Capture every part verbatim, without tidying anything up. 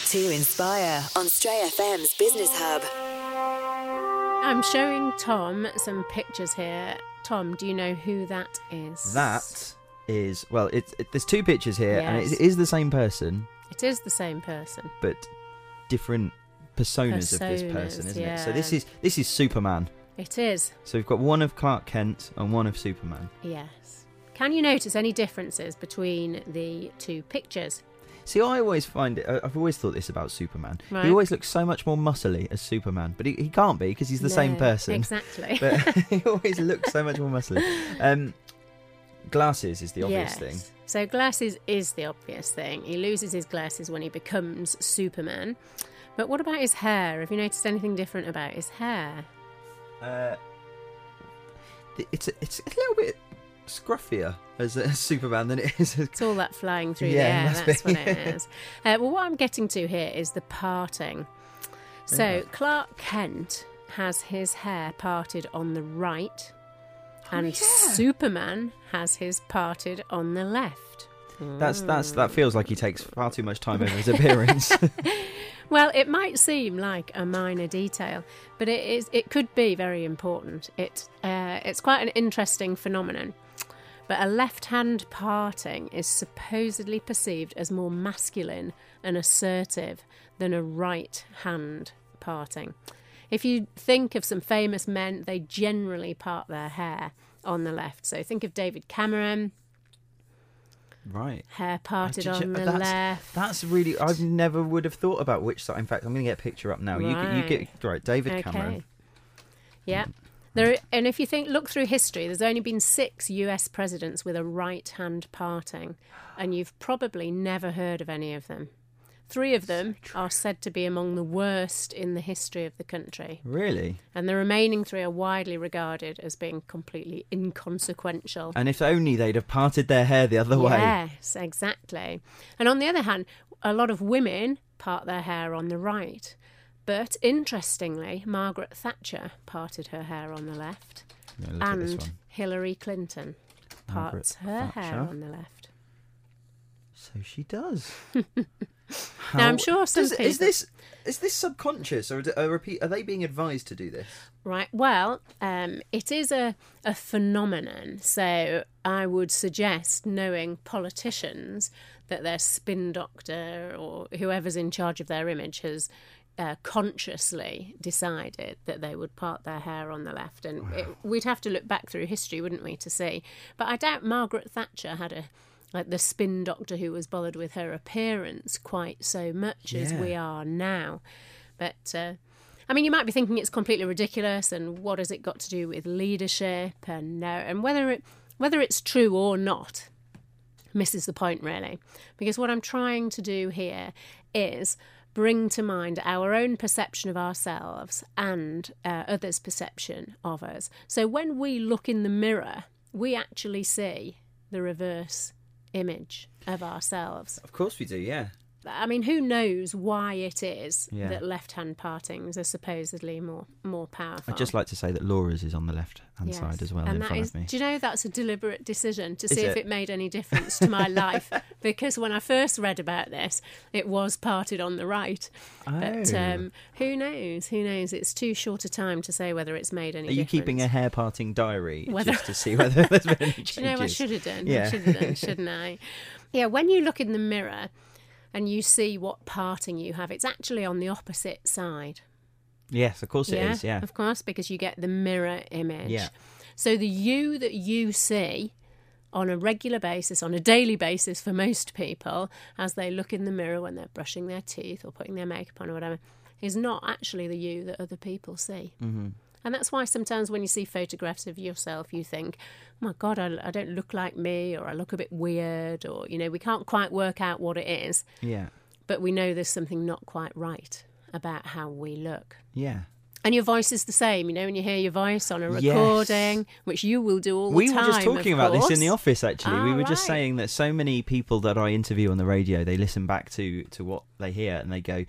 to Inspire on Stray F M's Business Hub. I'm showing Tom some pictures here. Tom, do you know who that is? That is, well, it's it, there's two pictures here, and Yes. it is the same person, It is the same person. but different personas, of this Personas, person, isn't yeah. it? So this is this is Superman. It is, So we've got one of Clark Kent and one of Superman. yes. Can you notice any differences between the two pictures? See, I always find it. I- I've always thought this about Superman. Right. He always looks so much more muscly as Superman, but he, he can't be because he's the same No, person. Exactly. But he always looks so much more muscly. Um, glasses is the obvious yes. thing. So glasses is the obvious thing. He loses his glasses when he becomes Superman. But what about his hair? Have you noticed anything different about his hair? Uh, it's a, it's a little bit scruffier as a Superman than it is. As... It's all that flying through Yeah, the air, must that's be. what it is. Uh, well, what I'm getting to here is the parting. So Yeah. Clark Kent has his hair parted on the right, and yeah. Superman has his parted on the left. That's that's that feels like he takes far too much time over his appearance. Well, it might seem like a minor detail, but it is. It could be very important. It uh, it's quite an interesting phenomenon. But a left-hand parting is supposedly perceived as more masculine and assertive than a right-hand parting. If you think of some famous men, they generally part their hair on the left. So think of David Cameron, Right. hair parted Uh, did on you- the that's, left. That's really. I've never would have thought about which side. In fact, I'm going to get a picture up now. You you Right. get right, David Okay. Cameron. Yeah. There, and if you think, look through history, there's only been six U S presidents with a right-hand parting, and you've probably never heard of any of them. Three of them are said to be among the worst in the history of the country, Really? and the remaining three are widely regarded as being completely inconsequential. And if only they'd have parted their hair the other way. Yes, exactly. And on the other hand, a lot of women part their hair on the right. But interestingly, Margaret Thatcher parted her hair on the left, Yeah, look at this and one. Hillary Clinton parts Margaret her hair Thatcher. on the left. So she does. Now, I'm How- sure some does, is people- this is this subconscious, or do- uh, repeat? Are they being advised to do this? Right. Well, um, it is a, a phenomenon. So I would suggest knowing politicians that their spin doctor or whoever's in charge of their image has uh, consciously decided that they would part their hair on the left. And it, we'd have to look back through history, wouldn't we, to see. But I doubt Margaret Thatcher had a like the spin doctor who was bothered with her appearance quite so much as Yeah. we are now. But uh, I mean, you might be thinking it's completely ridiculous, and what has it got to do with leadership? And no, and whether it whether it's true or not misses the point, really. Because what I'm trying to do here is bring to mind our own perception of ourselves and uh, others' perception of us. So when we look in the mirror, we actually see the reverse image of ourselves. Of course we do. Yeah. I mean, who knows why it is Yeah. that left-hand partings are supposedly more more powerful? I'd just like to say that Laura's is on the left hand Yes. side as well, and in that front is, of me. do you know that's a deliberate decision to Is see if it? it made any difference to my life? Because when I first read about this, it was parted on the right. But Oh. um, who knows? Who knows? It's too short a time to say whether it's made any Are you difference. keeping a hair parting diary Whether- just to see whether there's been any changes? Do you know, I should have done. Yeah. I should have done, shouldn't I? Yeah, when you look in the mirror and you see what parting you have, it's actually on the opposite side. Yes, of course it is. Yeah. Of course, because you get the mirror image. Yeah. So the you that you see on a regular basis, on a daily basis for most people, as they look in the mirror when they're brushing their teeth or putting their makeup on or whatever, is not actually the you that other people see. Mm-hmm. And that's why sometimes when you see photographs of yourself, you think, oh my God, I, I don't look like me, or I look a bit weird, or, you know, we can't quite work out what it is, Yeah. but we know there's something not quite right about how we look. Yeah. And your voice is the same, you know, when you hear your voice on a Yes. recording, which you will do all the We time. were just talking of about this in course. the office, actually. we Ah, were just right. saying that so many people that I interview on the radio, they listen back to, to what they hear and they go,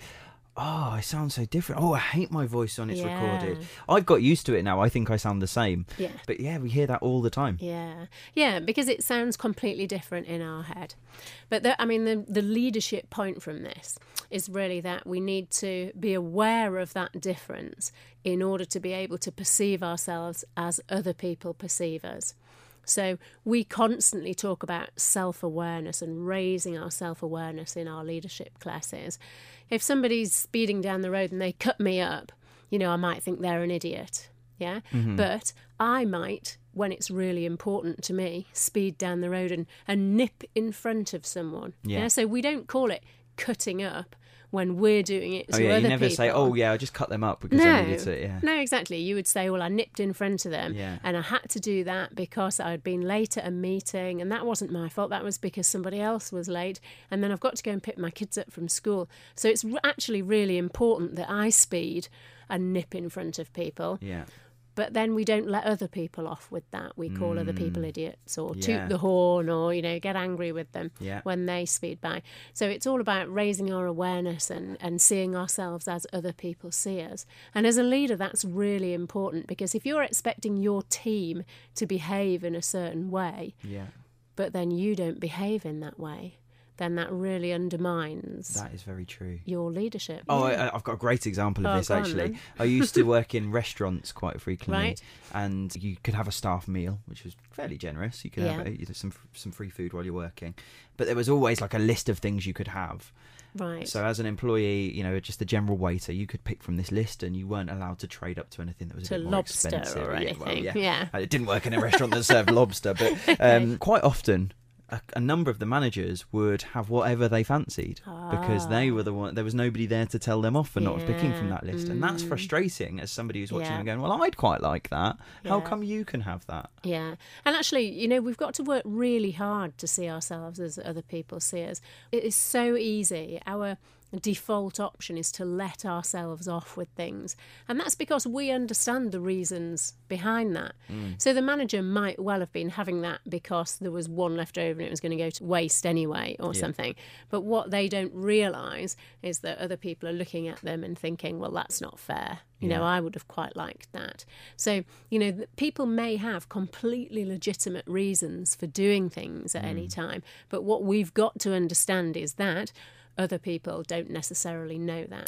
oh, I sound so different. Oh, I hate my voice when it's Yeah. recorded. I've got used to it now. I think I sound the same. Yeah. But yeah, we hear that all the time. Yeah, yeah, because it sounds completely different in our head. But the, I mean, the the leadership point from this is really that we need to be aware of that difference in order to be able to perceive ourselves as other people perceive us. So we constantly talk about self-awareness and raising our self-awareness in our leadership classes. If somebody's speeding down the road and they cut me up, you know, I might think they're an idiot, yeah? Mm-hmm. But I might, when it's really important to me, speed down the road and, and nip in front of someone. Yeah. So we don't call it cutting up when we're doing it to Oh yeah, other you never people. say, "Oh yeah, I just cut them up because No, I needed to." Yeah. no, exactly. You would say, well, I nipped in front of them Yeah. and I had to do that because I'd been late at a meeting and that wasn't my fault. That was because somebody else was late. And then I've got to go and pick my kids up from school. So it's r- actually really important that I speed and nip in front of people. Yeah. But then we don't let other people off with that. We call other people idiots or Yeah. toot the horn or, you know, get angry with them Yeah. when they speed by. So it's all about raising our awareness and, and seeing ourselves as other people see us. And as a leader, that's really important because if you're expecting your team to behave in a certain way, Yeah. but then you don't behave in that way, then that really undermines That is very true. your leadership. Oh, Yeah. I, I've got a great example of Oh, this go on, actually. then. I used to work in restaurants quite frequently, Right. and you could have a staff meal, which was fairly generous. You could have Yeah. a, you know, some some free food while you're working, but there was always like a list of things you could have. Right. So as an employee, you know, just a general waiter, you could pick from this list, and you weren't allowed to trade up to anything that was a To bit more lobster expensive. or Yeah, well, anything. yeah. Yeah. Uh, It didn't work in a restaurant that served lobster, but um, quite often. A, a number of the managers would have whatever they fancied because they were the one. There was nobody there to tell them off for not picking from that list, and that's frustrating as somebody who's watching Yeah. and going, "Well, I'd quite like that. How Yeah. come you can have that?" Yeah. And actually, you know, we've got to work really hard to see ourselves as other people see us. It is so easy. Our default option is to let ourselves off with things. And that's because we understand the reasons behind that. So the manager might well have been having that because there was one left over and it was going to go to waste anyway or Yeah. something. But what they don't realise is that other people are looking at them and thinking, well, that's not fair. You know, Yeah. I would have quite liked that. So, you know, th- people may have completely legitimate reasons for doing things at any time. But what we've got to understand is that other people don't necessarily know that.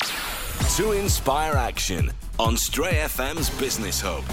To inspire action on Stray F M's Business Hub.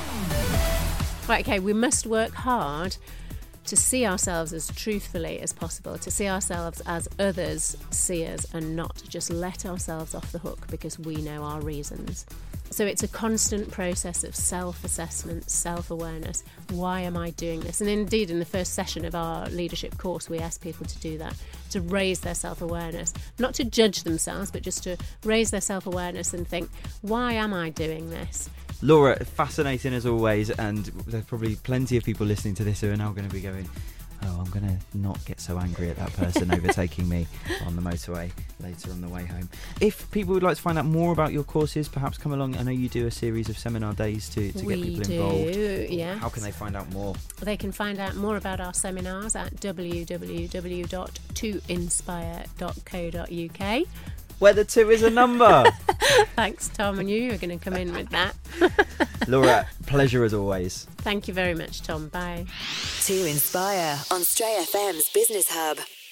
Right, okay, we must work hard to see ourselves as truthfully as possible, to see ourselves as others see us and not just let ourselves off the hook because we know our reasons. So it's a constant process of self-assessment, self-awareness. Why am I doing this? And indeed, in the first session of our leadership course, we ask people to do that, to raise their self-awareness, not to judge themselves, but just to raise their self-awareness and think, why am I doing this? Laura, fascinating as always, and there's probably plenty of people listening to this who are now going to be going, "Oh, I'm going to not get so angry at that person overtaking me on the motorway later on the way home." If people would like to find out more about your courses, perhaps come along. I know you do a series of seminar days to, to We get people do, involved. yes. How can they find out more? They can find out more about our seminars at w w w dot to inspire dot co dot u k. Where the two is a number. Thanks, Tom, and you. You're going to come in with that. Laura, pleasure as always. Thank you very much, Tom. Bye. To Inspire on Stray F M's Business Hub.